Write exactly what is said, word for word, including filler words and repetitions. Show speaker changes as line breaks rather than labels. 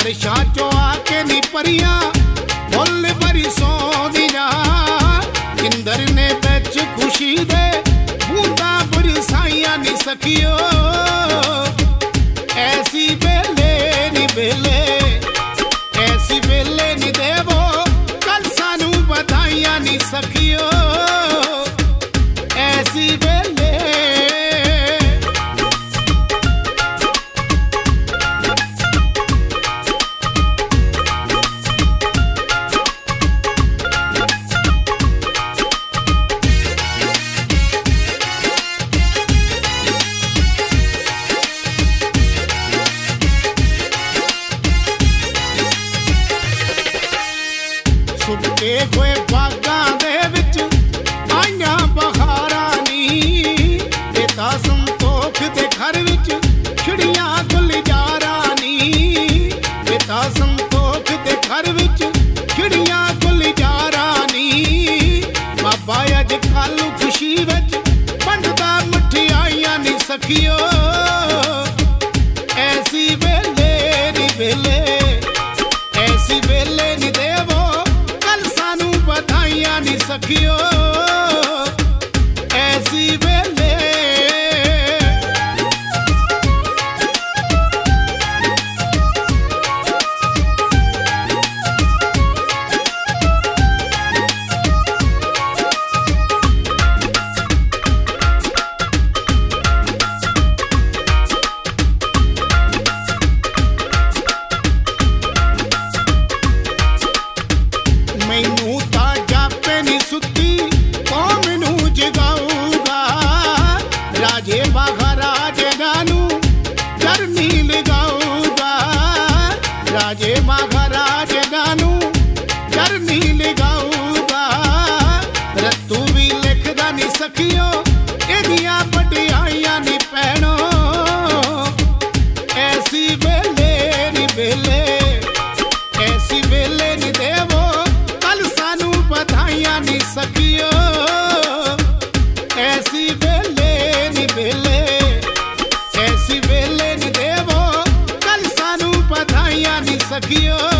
अरशां चो आके नी परियां फुल बरसों दियां इंदर ने बिच खुशी दे बूंदा बरसाइयां नी सखियो ऐसी बेले नी बेले ऐसी बेले नी देवो कल सानू बधाइयां नी सखियो ऐसी बेले सुके हुए बागां दे विच आइयां बहारां नी ते तां संतोख दे घर विच खिड़ियां गुलजारां नी ते तां संतोख दे घर विच खिड़ियां गुलजारां नी बाबा अज कल खुशी विच बंडदा मठियाइयां नी सखियो ऐसी वेले नी वेले ऐसी वेले नी देवो बधाइयां नी सखियो ऐसी वेले मैनू राजे बाघा राजे गानू चरनी लगाऊगा राजे बाघा राजे गानू चरनी लगाऊगा रत्तू भी लिखदा नी सखियो एदियां बड़ियाइयां नी पैणो ऐसी वेले नी वेले ऐसी वेले नी देवो कल सानू बधाइयां नी सखियो ऐसी वेले नी वेले ऐसी वेले नी देवो कल सानू बधाइयां नी सखियो।